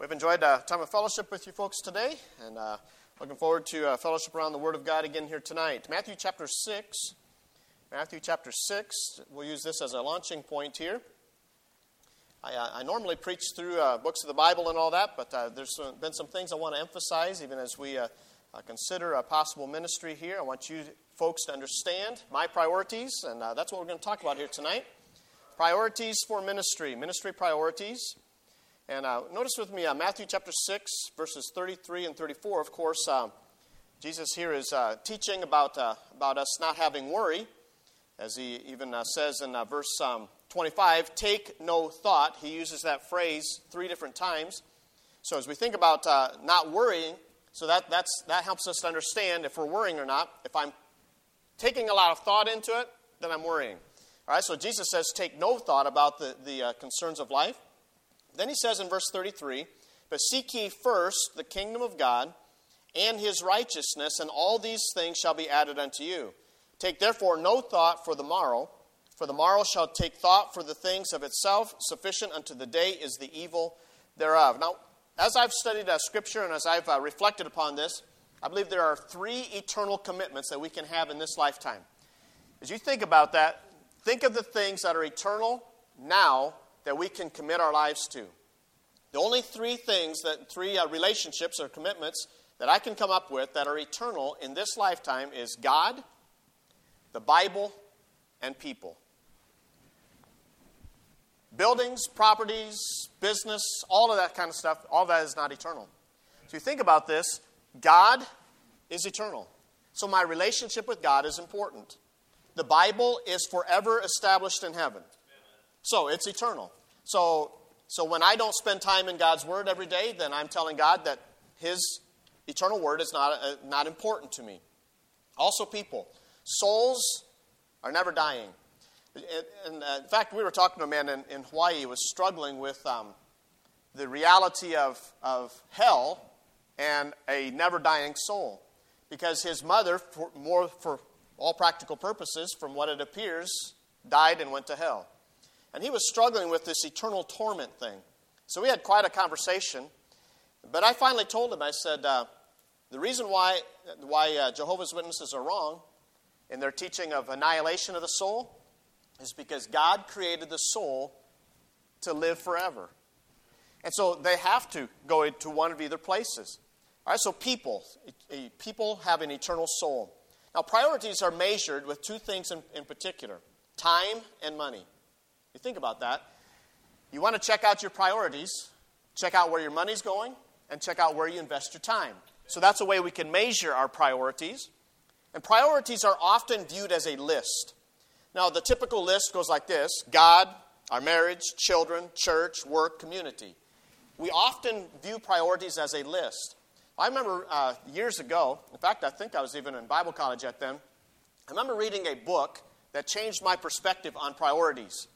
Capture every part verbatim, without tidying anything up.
We've enjoyed a time of fellowship with you folks today, and uh, looking forward to uh, fellowship around the Word of God again here tonight. Matthew chapter six. Matthew chapter six. We'll use this as a launching point here. I, uh, I normally preach through uh, books of the Bible and all that, but uh, there's been some things I want to emphasize, even as we uh, uh, consider a possible ministry here. I want you folks to understand my priorities, and uh, that's what we're going to talk about here tonight. Priorities for ministry, ministry priorities. And uh, notice with me uh, Matthew chapter six, verses thirty-three and thirty-four. Of course, uh, Jesus here is uh, teaching about uh, about us not having worry. As he even uh, says in uh, verse um, twenty-five, take no thought. He uses that phrase three different times. So as we think about uh, not worrying, so that that's that helps us to understand if we're worrying or not. If I'm taking a lot of thought into it, then I'm worrying. All right, so Jesus says take no thought about the, the uh, concerns of life. Then he says in verse thirty-three, but seek ye first the kingdom of God and his righteousness, and all these things shall be added unto you. Take therefore no thought for the morrow, for the morrow shall take thought for the things of itself. Sufficient unto the day is the evil thereof. Now, as I've studied uh, Scripture and as I've uh, reflected upon this, I believe there are three eternal commitments that we can have in this lifetime. As you think about that, think of the things that are eternal now that we can commit our lives to. The only three things, that three uh, relationships or commitments that I can come up with that are eternal in this lifetime is God, the Bible, and people. Buildings, properties, business, all of that kind of stuff, all of that is not eternal. So you think about this, God is eternal. So my relationship with God is important. The Bible is forever established in heaven. So it's eternal. So, so when I don't spend time in God's Word every day, then I'm telling God that His eternal Word is not, uh, not important to me. Also people. Souls are never dying. And, uh, in fact, we were talking to a man in, in Hawaii who was struggling with um, the reality of, of hell and a never dying soul. Because his mother, for, more for all practical purposes, from what it appears, died and went to hell. And he was struggling with this eternal torment thing. So we had quite a conversation. But I finally told him, I said, uh, the reason why, why uh, Jehovah's Witnesses are wrong in their teaching of annihilation of the soul is because God created the soul to live forever. And so they have to go into one of either places. All right, so people. People have an eternal soul. Now, priorities are measured with two things in, in particular, time and money. You think about that. You want to check out your priorities, check out where your money's going, and check out where you invest your time. So that's a way we can measure our priorities. And priorities are often viewed as a list. Now, the typical list goes like this: God, our marriage, children, church, work, community. We often view priorities as a list. I remember uh, years ago, in fact, I think I was even in Bible college at then, I remember reading a book that changed my perspective on priorities.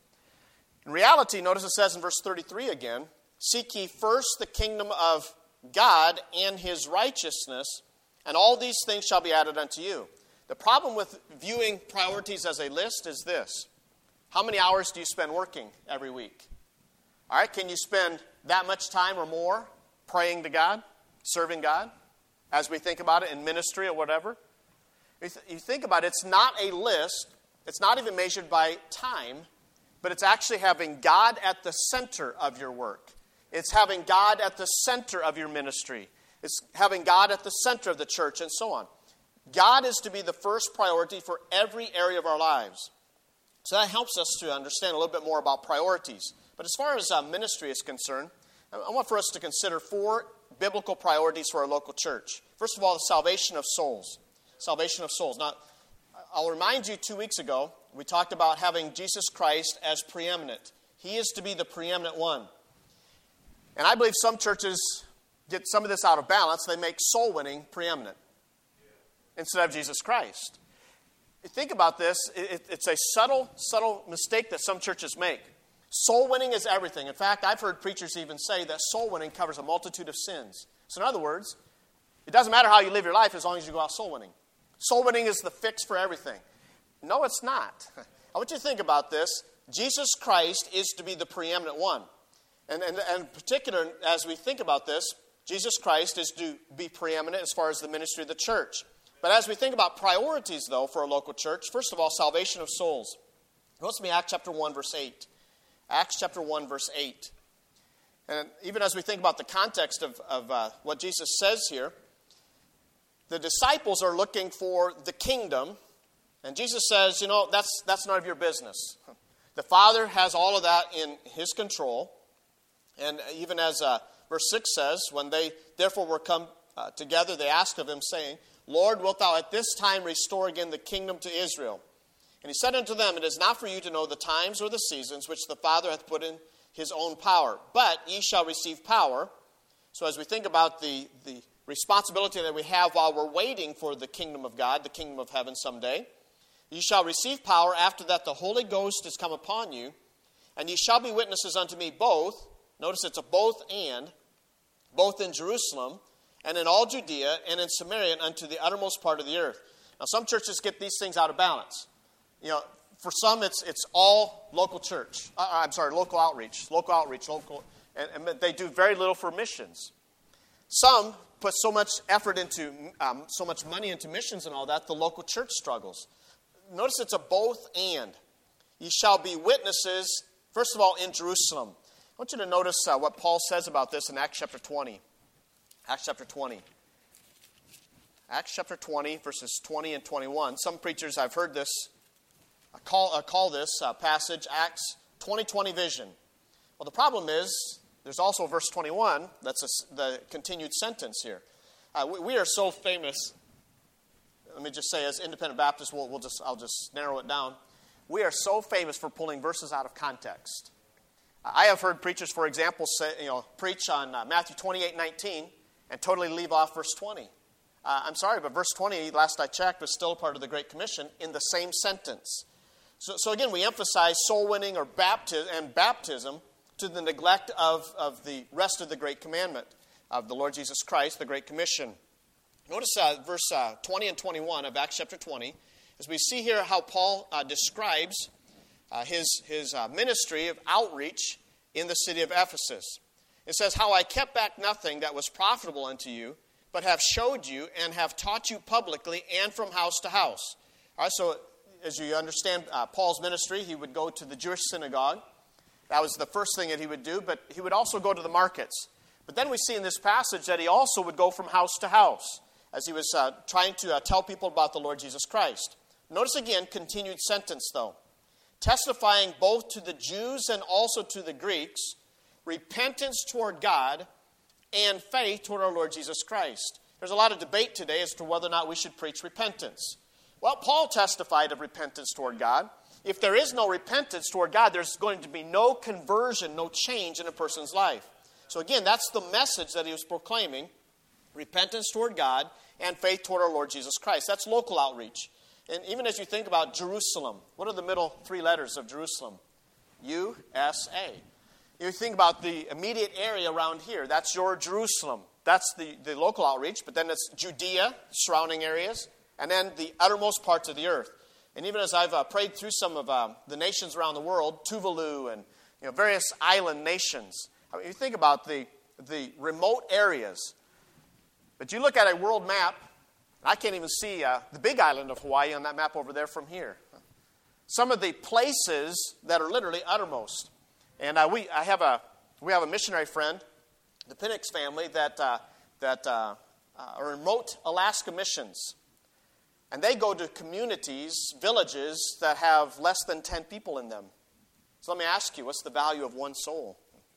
In reality, notice it says in verse thirty-three again, seek ye first the kingdom of God and his righteousness, and all these things shall be added unto you. The problem with viewing priorities as a list is this: how many hours do you spend working every week? All right, can you spend that much time or more praying to God, serving God, as we think about it in ministry or whatever? You, th- you think about it, it's not a list. It's not even measured by time, but it's actually having God at the center of your work. It's having God at the center of your ministry. It's having God at the center of the church and so on. God is to be the first priority for every area of our lives. So that helps us to understand a little bit more about priorities. But as far as uh, ministry is concerned, I want for us to consider four biblical priorities for our local church. First of all, the salvation of souls. Salvation of souls. Now, I'll remind you, two weeks ago, we talked about having Jesus Christ as preeminent. He is to be the preeminent one. And I believe some churches get some of this out of balance. They make soul winning preeminent instead of Jesus Christ. You think about this, it, it's a subtle, subtle mistake that some churches make. Soul winning is everything. In fact, I've heard preachers even say that soul winning covers a multitude of sins. So in other words, it doesn't matter how you live your life as long as you go out soul winning. Soul winning is the fix for everything. No, it's not. I want you to think about this. Jesus Christ is to be the preeminent one. And, and, and in particular, as we think about this, Jesus Christ is to be preeminent as far as the ministry of the church. But as we think about priorities, though, for a local church, first of all, salvation of souls. Notice me Acts chapter one, verse eight. Acts chapter one, verse eight. And even as we think about the context of, of uh, what Jesus says here, the disciples are looking for the kingdom. And Jesus says, you know, that's, that's none of your business. The Father has all of that in his control. And even as uh, verse six says, when they therefore were come uh, together, they asked of him, saying, Lord, wilt thou at this time restore again the kingdom to Israel? And he said unto them, It is not for you to know the times or the seasons which the Father hath put in his own power, but ye shall receive power. So as we think about the, the responsibility that we have while we're waiting for the kingdom of God, the kingdom of heaven someday, ye shall receive power after that the Holy Ghost is come upon you, and ye shall be witnesses unto me both, notice it's a both and, both in Jerusalem, and in all Judea, and in Samaria, and unto the uttermost part of the earth. Now, some churches get these things out of balance. You know, for some, it's it's all local church. Uh, I'm sorry, local outreach, local outreach, local, and, and they do very little for missions. Some put so much effort into, um, so much money into missions and all that, the local church struggles. Notice it's a both and. Ye shall be witnesses, first of all, in Jerusalem. I want you to notice uh, what Paul says about this in Acts chapter twenty. Acts chapter twenty. Acts chapter twenty, verses twenty and twenty-one. Some preachers, I've heard this, I call, I call this uh, passage Acts twenty twenty vision. Well, the problem is, there's also verse twenty-one, that's a, the continued sentence here. Uh, we, we are so famous, let me just say, as independent Baptists, we'll, we'll just, I'll just narrow it down. We are so famous for pulling verses out of context. I have heard preachers, for example, say, you know, preach on uh, Matthew twenty-eight nineteen and totally leave off verse twenty. Uh, I'm sorry, but verse twenty, last I checked, was still part of the Great Commission in the same sentence. So, so again, we emphasize soul winning or baptism and baptism to the neglect of, of the rest of the Great Commandment of the Lord Jesus Christ, the Great Commission. Notice uh, verse uh, twenty and twenty-one of Acts chapter twenty, as we see here how Paul uh, describes uh, his, his uh, ministry of outreach in the city of Ephesus. It says, How I kept back nothing that was profitable unto you, but have showed you and have taught you publicly and from house to house. All right, so as you understand uh, Paul's ministry, he would go to the Jewish synagogue. That was the first thing that he would do, but he would also go to the markets. But then we see in this passage that he also would go from house to house as he was uh, trying to uh, tell people about the Lord Jesus Christ. Notice again, continued sentence though. Testifying both to the Jews and also to the Greeks, repentance toward God and faith toward our Lord Jesus Christ. There's a lot of debate today as to whether or not we should preach repentance. Well, Paul testified of repentance toward God. If there is no repentance toward God, there's going to be no conversion, no change in a person's life. So again, that's the message that he was proclaiming. Repentance toward God and faith toward our Lord Jesus Christ. That's local outreach. And even as you think about Jerusalem, what are the middle three letters of Jerusalem? U S A. You think about the immediate area around here. That's your Jerusalem. That's the, the local outreach. But then it's Judea, surrounding areas, and then the uttermost parts of the earth. And even as I've uh, prayed through some of uh, the nations around the world, Tuvalu and you know, various island nations, I mean, you think about the, the remote areas. But you look at a world map, I can't even see uh, the big island of Hawaii on that map over there from here. Some of the places that are literally uttermost. And uh, we, I have a, we have a missionary friend, the Penix family, that uh, that uh, uh, are remote Alaska missions, and they go to communities, villages that have less than ten people in them. So let me ask you, what's the value of one soul?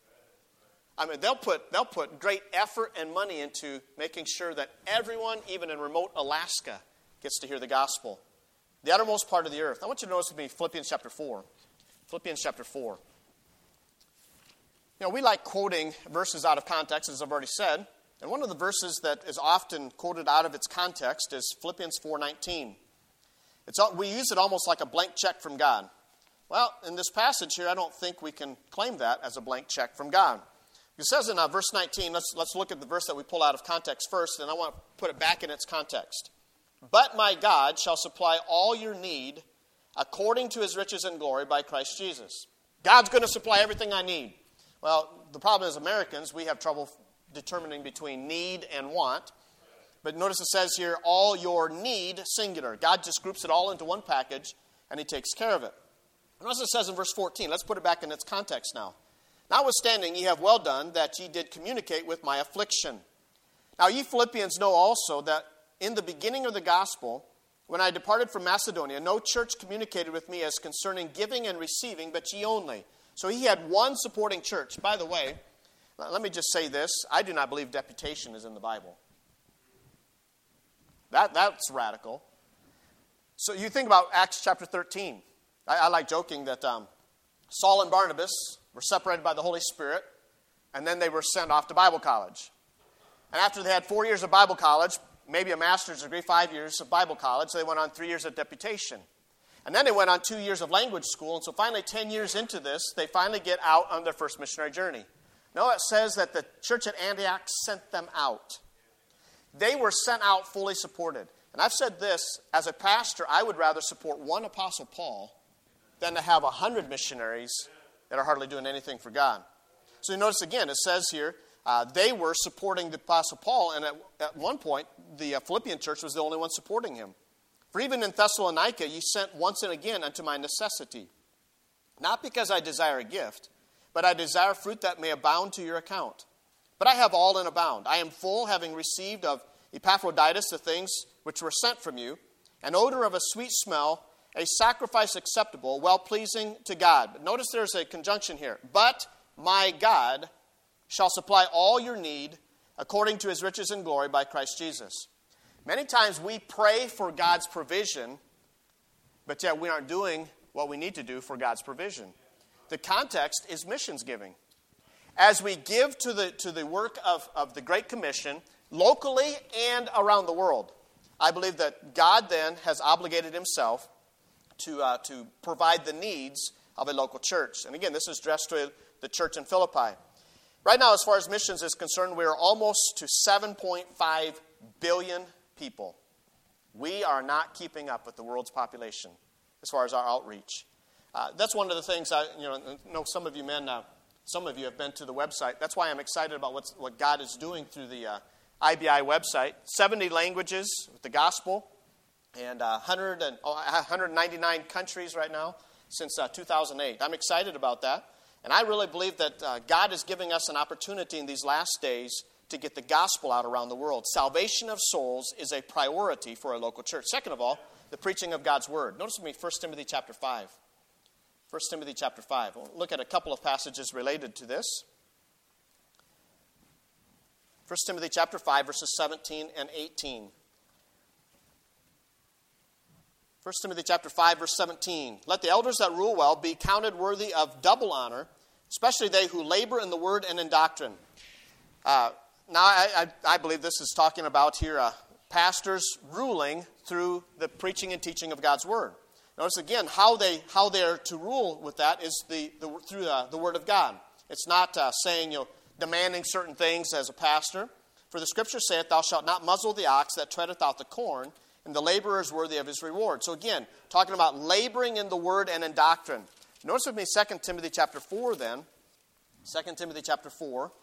I mean, they'll put they'll put great effort and money into making sure that everyone, even in remote Alaska, gets to hear the gospel. The uttermost part of the earth. I want you to notice with me Philippians chapter four. Philippians chapter four. You know, we like quoting verses out of context, as I've already said. And one of the verses that is often quoted out of its context is Philippians four nineteen. It's, we use it almost like a blank check from God. Well, in this passage here, I don't think we can claim that as a blank check from God. It says in uh, verse nineteen, let's, let's look at the verse that we pull out of context first, and I want to put it back in its context. But my God shall supply all your need according to his riches and glory by Christ Jesus. God's going to supply everything I need. Well, the problem is Americans, we have trouble determining between need and want. But notice it says here, all your need, singular. God just groups it all into one package, and he takes care of it. Notice it says in verse fourteen, let's put it back in its context now. Notwithstanding, ye have well done that ye did communicate with my affliction. Now ye Philippians know also that in the beginning of the gospel, when I departed from Macedonia, no church communicated with me as concerning giving and receiving, but ye only. So he had one supporting church. By the way, let me just say this. I do not believe deputation is in the Bible. That, that's radical. So you think about Acts chapter thirteen. I, I like joking that um, Saul and Barnabas were separated by the Holy Spirit, and then they were sent off to Bible college. And after they had four years of Bible college, maybe a master's degree, five years of Bible college, they went on three years of deputation. And then they went on two years of language school, and so finally ten years into this, they finally get out on their first missionary journey. No, it says that the church at Antioch sent them out. They were sent out fully supported. And I've said this, as a pastor, I would rather support one Apostle Paul than to have a hundred missionaries that are hardly doing anything for God. So you notice again, it says here, uh, they were supporting the Apostle Paul, and at, at one point, the uh, Philippian church was the only one supporting him. For even in Thessalonica, ye sent once and again unto my necessity. Not because I desire a gift, but I desire fruit that may abound to your account. But I have all and abound. I am full, having received of Epaphroditus the things which were sent from you, an odor of a sweet smell, a sacrifice acceptable, well-pleasing to God. But notice there's a conjunction here. But my God shall supply all your need according to his riches and glory by Christ Jesus. Many times we pray for God's provision, but yet we aren't doing what we need to do for God's provision. The context is missions giving. As we give to the, to the work of, of the Great Commission, locally and around the world, I believe that God then has obligated himself to, uh, to provide the needs of a local church. And again, this is addressed to the church in Philippi. Right now, as far as missions is concerned, we are almost to seven point five billion people. We are not keeping up with the world's population as far as our outreach. Uh, that's one of the things I you know, know some of you men, uh, some of you have been to the website. That's why I'm excited about what's, what God is doing through the uh, I B I website. seventy languages with the gospel, and uh, one hundred and, oh, one hundred ninety-nine countries right now since uh, two thousand eight. I'm excited about that. And I really believe that uh, God is giving us an opportunity in these last days to get the gospel out around the world. Salvation of souls is a priority for a local church. Second of all, the preaching of God's word. Notice with me First Timothy chapter five. First Timothy chapter five. We'll look at a couple of passages related to this. First Timothy chapter five, verses seventeen and eighteen. First Timothy chapter five, verse seventeen. Let the elders that rule well be counted worthy of double honor, especially they who labor in the word and in doctrine. Uh, now, I, I, I believe this is talking about here uh, pastors ruling through the preaching and teaching of God's word. Notice again how they how they are to rule with that is the, the through uh, the word of God. It's not uh, saying you know demanding certain things as a pastor. For the scripture saith, "Thou shalt not muzzle the ox that treadeth out the corn, and the laborer is worthy of his reward." So again, talking about laboring in the word and in doctrine. Notice with me Second Timothy chapter four then. Second Timothy chapter four.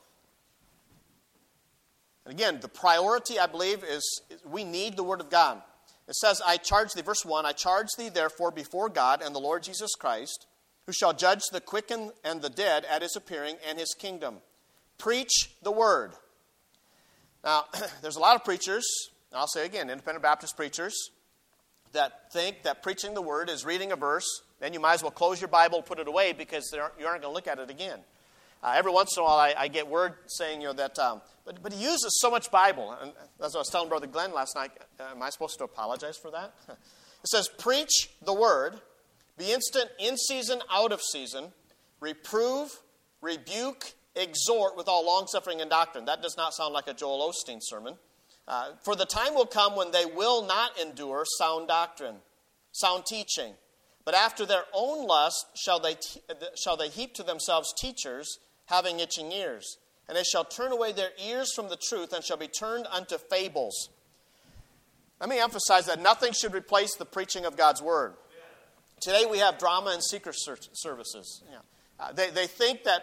And again, the priority, I believe, is, is we need the word of God. It says, I charge thee, verse one, I charge thee therefore before God and the Lord Jesus Christ, who shall judge the quick and the dead at his appearing and his kingdom. Preach the word. Now, there's a lot of preachers, and I'll say again, independent Baptist preachers, that think that preaching the word is reading a verse, then you might as well close your Bible, put it away, because you aren't going to look at it again. Uh, every once in a while, I, I get word saying, you know, that, um, but, but he uses so much Bible. And as I was telling Brother Glenn last night, uh, am I supposed to apologize for that? It says, preach the word, be instant in season, out of season, reprove, rebuke, exhort with all longsuffering and doctrine. That does not sound like a Joel Osteen sermon. Uh, for the time will come when they will not endure sound doctrine, sound teaching. But after their own lust shall they, te- shall they heap to themselves teachers, having itching ears. And they shall turn away their ears from the truth, and shall be turned unto fables. Let me emphasize that nothing should replace the preaching of God's word. Today we have drama and secret services. Yeah. Uh, they, they think that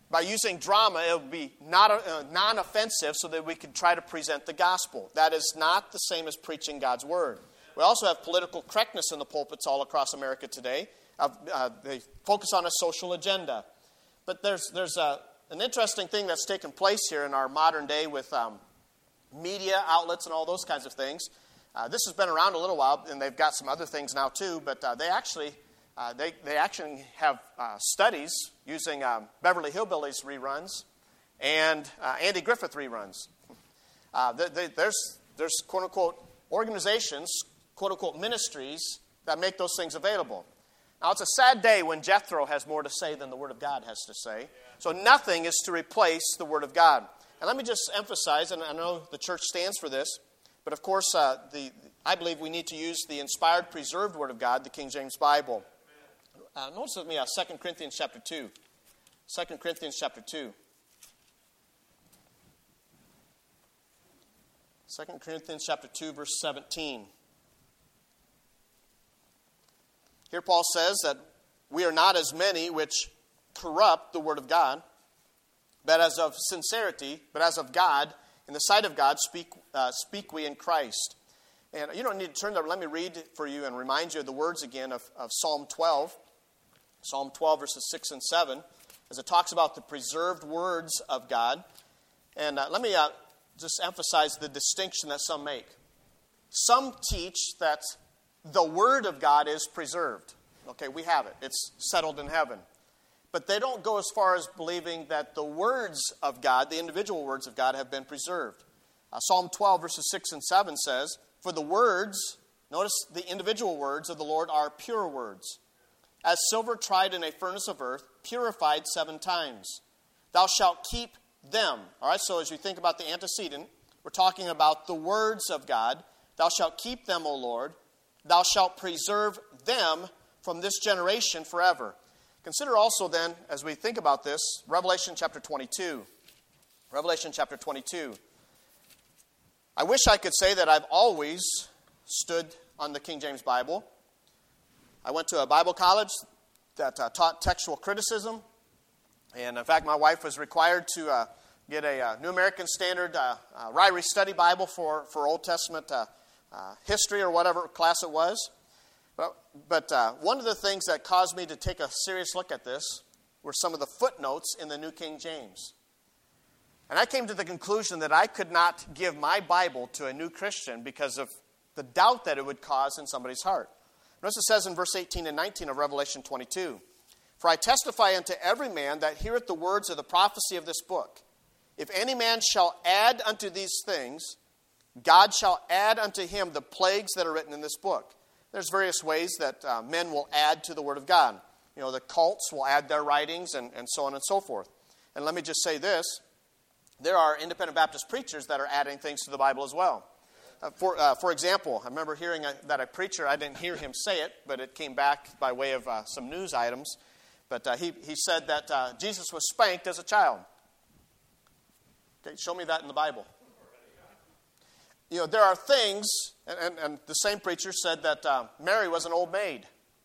by using drama, it would be not uh, non-offensive so that we could try to present the gospel. That is not the same as preaching God's word. We also have political correctness in the pulpits all across America today. Uh, uh, they focus on a social agenda. But there's there's a, an interesting thing that's taken place here in our modern day with um, media outlets and all those kinds of things. Uh, this has been around a little while, and they've got some other things now too. But uh, they actually uh, they they actually have uh, studies using um, Beverly Hillbillies reruns and uh, Andy Griffith reruns. Uh, they, they, there's there's quote unquote organizations, quote unquote ministries that make those things available. Now, it's a sad day when Jethro has more to say than the Word of God has to say. So nothing is to replace the Word of God. And let me just emphasize, and I know the church stands for this, but of course, uh, the I believe we need to use the inspired, preserved Word of God, the King James Bible. Uh, notice with me uh, Second Corinthians chapter two. Second Corinthians chapter two. Second Corinthians chapter two, verse seventeen. Here Paul says that we are not as many which corrupt the word of God, but as of sincerity, but as of God, in the sight of God, speak uh, speak we in Christ. And you don't need to turn there. Let me read for you and remind you of the words again of, of Psalm twelve. Psalm twelve, verses six and seven, as it talks about the preserved words of God. And uh, let me uh, just emphasize the distinction that some make. Some teach that the Word of God is preserved. Okay, we have it. It's settled in heaven. But they don't go as far as believing that the words of God, the individual words of God, have been preserved. Uh, Psalm twelve, verses six and seven says, for the words, notice the individual words of the Lord are pure words, as silver tried in a furnace of earth, purified seven times. Thou shalt keep them. All right, so as you think about the antecedent, we're talking about the words of God. Thou shalt keep them, O Lord. Thou shalt preserve them from this generation forever. Consider also then, as we think about this, Revelation chapter twenty-two. Revelation chapter twenty-two. I wish I could say that I've always stood on the King James Bible. I went to a Bible college that uh, taught textual criticism. And in fact, my wife was required to uh, get a uh, New American Standard uh, uh, Ryrie Study Bible for, for Old Testament uh, uh, history or whatever class it was. But, but uh, one of the things that caused me to take a serious look at this were some of the footnotes in the New King James. And I came to the conclusion that I could not give my Bible to a new Christian because of the doubt that it would cause in somebody's heart. Notice it says in verse eighteen and nineteen of Revelation twenty-two, for I testify unto every man that heareth the words of the prophecy of this book. If any man shall add unto these things, God shall add unto him the plagues that are written in this book. There's various ways that uh, men will add to the Word of God. You know, the cults will add their writings and, and so on and so forth. And let me just say this. There are independent Baptist preachers that are adding things to the Bible as well. Uh, for, uh, for example, I remember hearing a, that a preacher, I didn't hear him say it, but it came back by way of uh, some news items. But uh, he, he said that uh, Jesus was spanked as a child. Okay, show me that in the Bible. You know, there are things, and, and, and the same preacher said that uh, Mary was an old maid.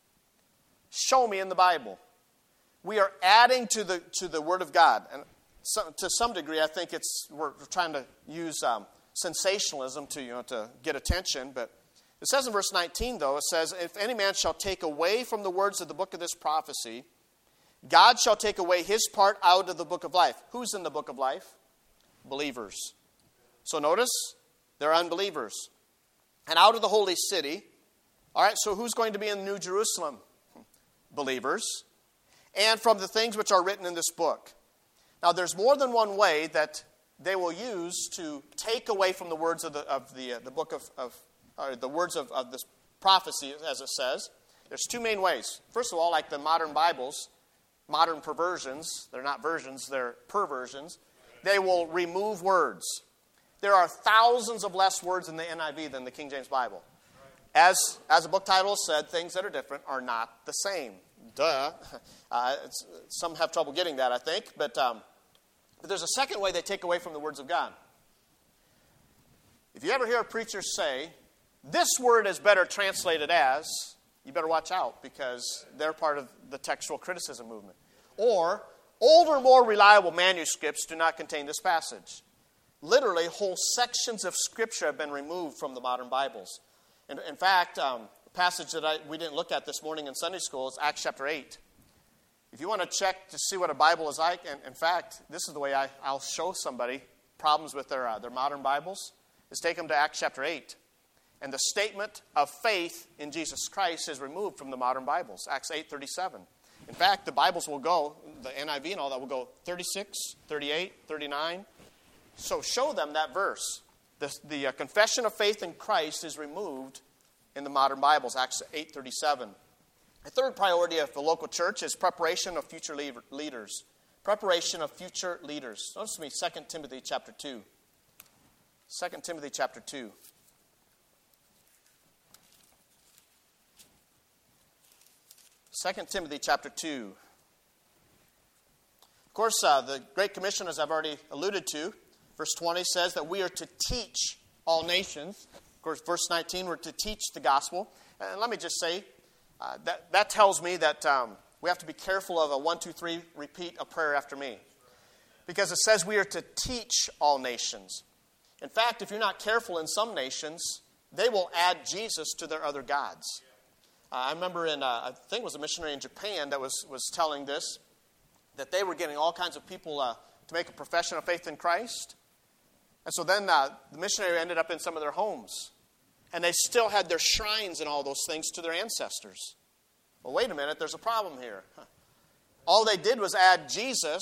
Show me in the Bible. We are adding to the to the Word of God. And so, to some degree, I think it's we're, we're trying to use um, sensationalism to, you know, to get attention. But it says in verse nineteen, though, it says, if any man shall take away from the words of the book of this prophecy, God shall take away his part out of the book of life. Who's in the book of life? Believers. So notice, they're unbelievers. And out of the holy city. All right, so who's going to be in New Jerusalem? Believers. And from the things which are written in this book. Now, there's more than one way that they will use to take away from the words of the of the uh, the book of, of or the words of, of this prophecy, as it says. There's two main ways. First of all, like the modern Bibles, modern perversions, they're not versions, they're perversions. They will remove words. There are thousands of less words in the N I V than the King James Bible. As as the book title said, things that are different are not the same. Duh. Uh, some have trouble getting that, I think. But, um, but there's a second way they take away from the words of God. If you ever hear a preacher say, this word is better translated as, you better watch out because they're part of the textual criticism movement. Or, older, more reliable manuscripts do not contain this passage. Literally, whole sections of Scripture have been removed from the modern Bibles. In, in fact, um, the passage that I, we didn't look at this morning in Sunday school is Acts chapter eight. If you want to check to see what a Bible is like, and in fact, this is the way I, I'll show somebody problems with their, uh, their modern Bibles, is take them to Acts chapter eight. And the statement of faith in Jesus Christ is removed from the modern Bibles, Acts eight thirty-seven. In fact, the Bibles will go, the N I V and all that will go thirty-six, thirty-eight, thirty-nine. So show them that verse. The, the uh, confession of faith in Christ is removed in the modern Bibles, Acts eight thirty-seven. The third priority of the local church is preparation of future leaders. Preparation of future leaders. Notice with me Second Timothy chapter two. Second Timothy chapter two. Second Timothy chapter two. Of course, uh, the Great Commission, as I've already alluded to, verse twenty says that we are to teach all nations. Of course, verse nineteen, we're to teach the gospel. And let me just say, uh, that, that tells me that um, we have to be careful of a one, two, three, repeat a prayer after me. Because it says we are to teach all nations. In fact, if you're not careful in some nations, they will add Jesus to their other gods. Uh, I remember in, uh, I think it was a missionary in Japan that was, was telling this, that they were getting all kinds of people uh, to make a profession of faith in Christ. And so then uh, the missionary ended up in some of their homes. And they still had their shrines and all those things to their ancestors. Well, wait a minute, there's a problem here. All they did was add Jesus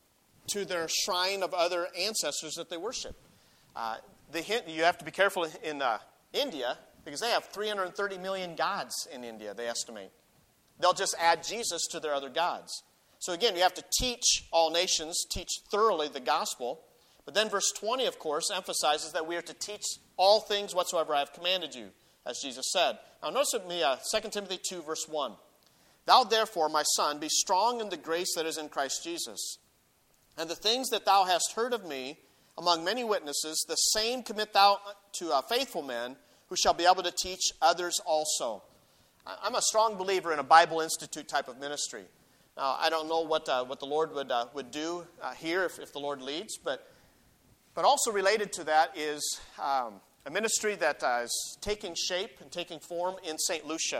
to their shrine of other ancestors that they worship. Uh, the hint, you have to be careful in uh, India, because they have three hundred thirty million gods in India, they estimate. They'll just add Jesus to their other gods. So again, you have to teach all nations, teach thoroughly the gospel. But then verse twenty, of course, emphasizes that we are to teach all things whatsoever I have commanded you, as Jesus said. Now notice with me uh, Second Timothy two, verse one. Thou therefore, my son, be strong in the grace that is in Christ Jesus. And the things that thou hast heard of me among many witnesses, the same commit thou to uh, faithful men, who shall be able to teach others also. I'm a strong believer in a Bible Institute type of ministry. Now, I don't know what uh, what the Lord would uh, would do uh, here if, if the Lord leads, but but also related to that is um, a ministry that uh, is taking shape and taking form in Saint Lucia.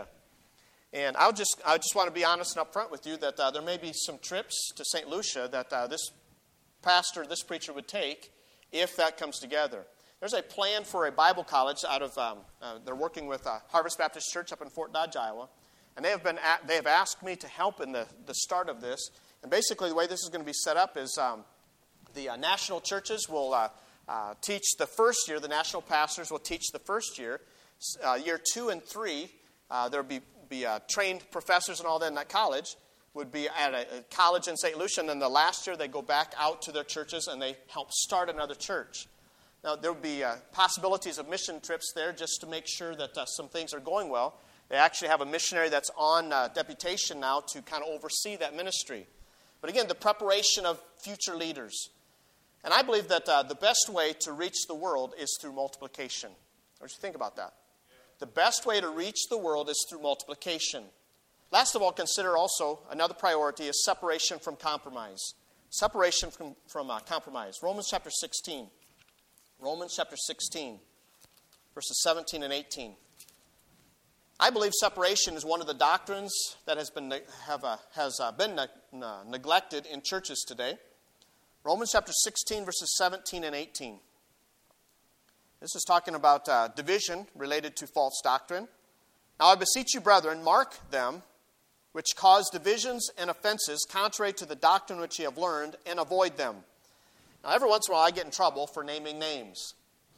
And I'll just I just want to be honest and upfront with you that uh, there may be some trips to Saint Lucia that uh, this pastor, this preacher would take if that comes together. There's a plan for a Bible college out of, um, uh, they're working with uh, Harvest Baptist Church up in Fort Dodge, Iowa. And they have been at, they have asked me to help in the, the start of this. And basically the way this is going to be set up is um, the uh, national churches will uh, uh, teach the first year, the national pastors will teach the first year. Uh, year two and three, uh, there will be, be uh, trained professors and all that in that college, would be at a, a college in Saint Lucia. And then the last year they go back out to their churches and they help start another church. Now, there will be uh, possibilities of mission trips there just to make sure that uh, some things are going well. They actually have a missionary that's on uh, deputation now to kind of oversee that ministry. But again, the preparation of future leaders. And I believe that uh, the best way to reach the world is through multiplication. What do you think about that? The best way to reach the world is through multiplication. Last of all, consider also another priority is separation from compromise. Separation from, from uh, compromise. Romans chapter sixteen. Romans chapter sixteen, verses seventeen and eighteen. I believe separation is one of the doctrines that has been have uh, has uh, been ne- uh, neglected in churches today. Romans chapter sixteen, verses seventeen and eighteen. This is talking about uh, division related to false doctrine. Now I beseech you, brethren, mark them which cause divisions and offenses contrary to the doctrine which ye have learned, and avoid them. Now, every once in a while, I get in trouble for naming names.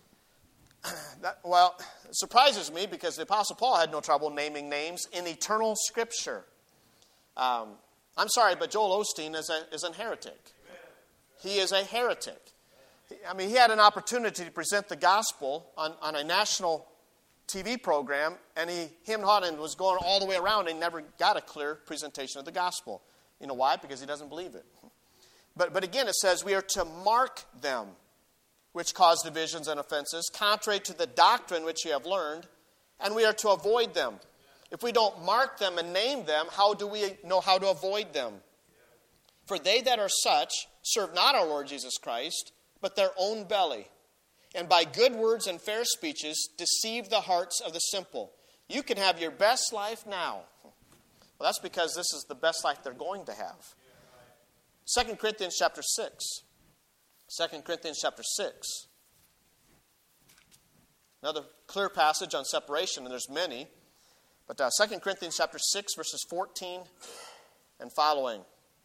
that, well, it surprises me because the Apostle Paul had no trouble naming names in eternal Scripture. Um, I'm sorry, but Joel Osteen is a, is a heretic. He is a heretic. I mean, he had an opportunity to present the gospel on, on a national T V program, and he him and was going all the way around and never got a clear presentation of the gospel. You know why? Because he doesn't believe it. But, but again, it says we are to mark them which cause divisions and offenses, contrary to the doctrine which you have learned, and we are to avoid them. If we don't mark them and name them, how do we know how to avoid them? For they that are such serve not our Lord Jesus Christ, but their own belly, and by good words and fair speeches deceive the hearts of the simple. You can have your best life now. Well, that's because this is the best life they're going to have. Second Corinthians chapter six. Second Corinthians chapter six. Another clear passage on separation, and there's many. But uh, Second Corinthians chapter six, verses fourteen and following.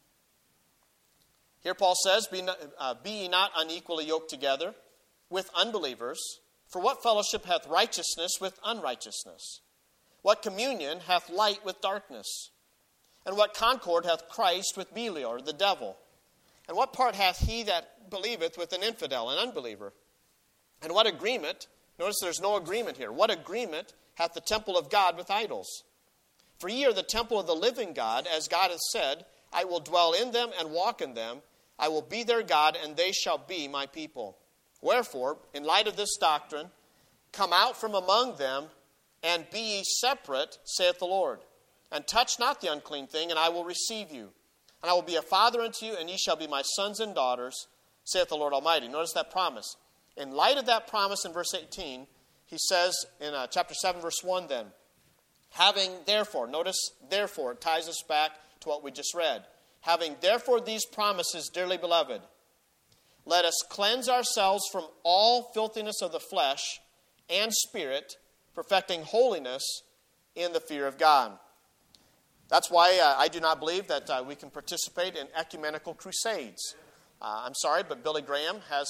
Here Paul says, be, not, uh, be ye not unequally yoked together with unbelievers, for what fellowship hath righteousness with unrighteousness? What communion hath light with darkness? And what concord hath Christ with Belial, the devil? And what part hath he that believeth with an infidel, an unbeliever? And what agreement, notice there's no agreement here, what agreement hath the temple of God with idols? For ye are the temple of the living God, as God hath said, I will dwell in them and walk in them. I will be their God, and they shall be my people. Wherefore, in light of this doctrine, come out from among them, and be ye separate, saith the Lord. And touch not the unclean thing, and I will receive you. And I will be a father unto you, and ye shall be my sons and daughters, saith the Lord Almighty. Notice that promise. In light of that promise in verse eighteen, he says in uh, chapter seven, verse one then, having therefore, notice therefore, it ties us back to what we just read. Having therefore these promises, dearly beloved, let us cleanse ourselves from all filthiness of the flesh and spirit, perfecting holiness in the fear of God. That's why uh, I do not believe that uh, we can participate in ecumenical crusades. Uh, I'm sorry, but Billy Graham has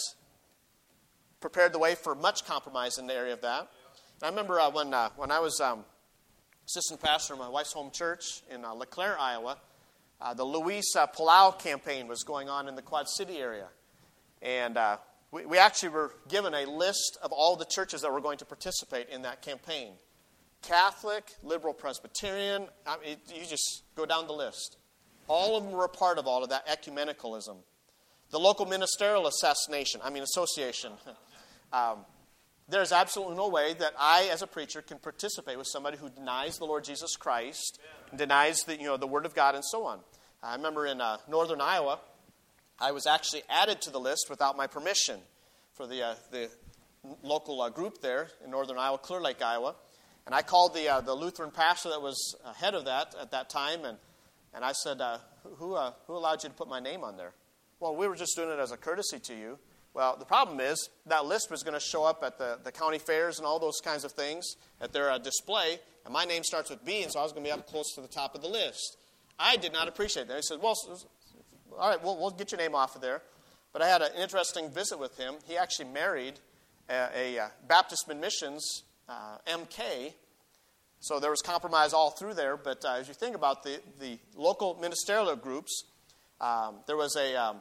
prepared the way for much compromise in the area of that. And I remember uh, when uh, when I was um, assistant pastor of my wife's home church in uh, LeClaire, Iowa, uh, the Luis uh, Palau campaign was going on in the Quad City area. And uh, we, we actually were given a list of all the churches that were going to participate in that campaign. Catholic, liberal Presbyterian, I mean, you just go down the list. All of them were a part of all of that ecumenicalism. The local ministerial assassination, I mean association. um, there's absolutely no way that I, as a preacher, can participate with somebody who denies the Lord Jesus Christ, and denies the, you know, the Word of God, and so on. I remember in uh, northern Iowa, I was actually added to the list without my permission for the uh, the local uh, group there in northern Iowa, Clear Lake, Iowa. And I called the uh, the Lutheran pastor that was head of that at that time, and and I said, uh, who uh, who allowed you to put my name on there? Well, we were just doing it as a courtesy to you. Well, the problem is that list was going to show up at the, the county fairs and all those kinds of things at their uh, display, and my name starts with B, and so I was going to be up close to the top of the list. I did not appreciate that. He said, well, all right, we'll, we'll get your name off of there. But I had an interesting visit with him. He actually married a, a Baptist Missions uh, M K, so there was compromise all through there. But uh, as you think about the, the local ministerial groups, um, there was a um,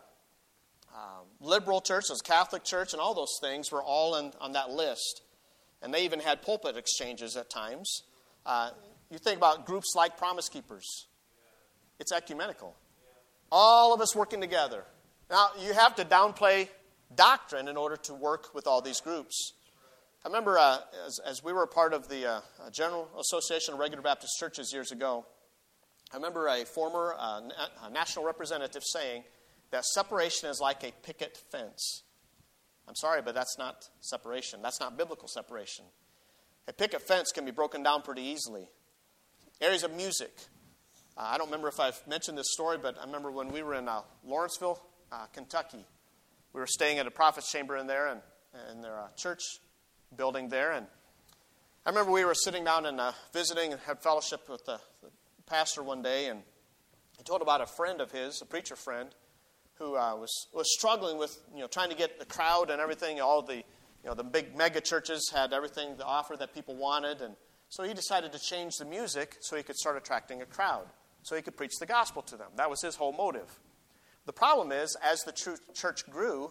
um, liberal church, there was a Catholic church, and all those things were all in, on that list. And they even had pulpit exchanges at times. Uh, you think about groups like Promise Keepers. It's ecumenical. All of us working together. Now, you have to downplay doctrine in order to work with all these groups. I remember uh, as, as we were a part of the uh, General Association of Regular Baptist Churches years ago, I remember a former uh, na- national representative saying that separation is like a picket fence. I'm sorry, but that's not separation. That's not biblical separation. A picket fence can be broken down pretty easily. Areas of music. Uh, I don't remember if I've mentioned this story, but I remember when we were in uh, Lawrenceville, uh, Kentucky. We were staying at a prophet's chamber in there, and in their uh, church building there. And I remember we were sitting down and uh, visiting and had fellowship with the, the pastor one day, and he told about a friend of his, a preacher friend, who uh, was was struggling with, you know, trying to get the crowd and everything. All the, you know, the big mega churches had everything to offer that people wanted, and so he decided to change the music so he could start attracting a crowd, so he could preach the gospel to them. That was his whole motive. The problem is, as the true church grew,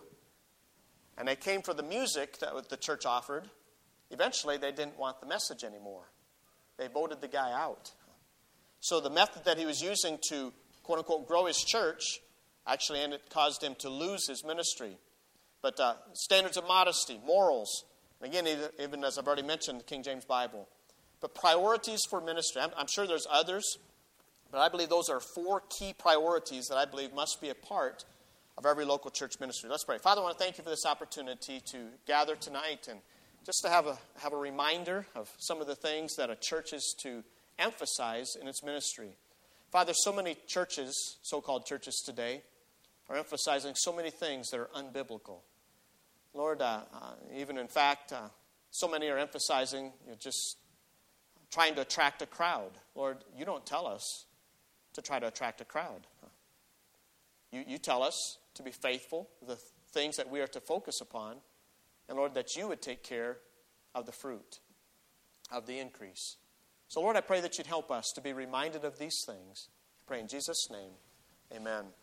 and they came for the music that the church offered, eventually they didn't want the message anymore. They voted the guy out. So the method that he was using to, quote-unquote, grow his church actually ended, caused him to lose his ministry. But uh, standards of modesty, morals, and again, even as I've already mentioned, the King James Bible. But priorities for ministry. I'm, I'm sure there's others, But I believe those are four key priorities that I believe must be a part of every local church ministry. Let's pray. Father, I want to thank you for this opportunity to gather tonight and just to have a have a reminder of some of the things that a church is to emphasize in its ministry. Father, so many churches, so-called churches today, are emphasizing so many things that are unbiblical. Lord, uh, uh, even in fact, uh, so many are emphasizing you know, just trying to attract a crowd. Lord, you don't tell us to try to attract a crowd. You, you tell us to be faithful, the things that we are to focus upon, and Lord, that you would take care of the fruit, of the increase. So Lord, I pray that you'd help us to be reminded of these things. I pray in Jesus' name, amen.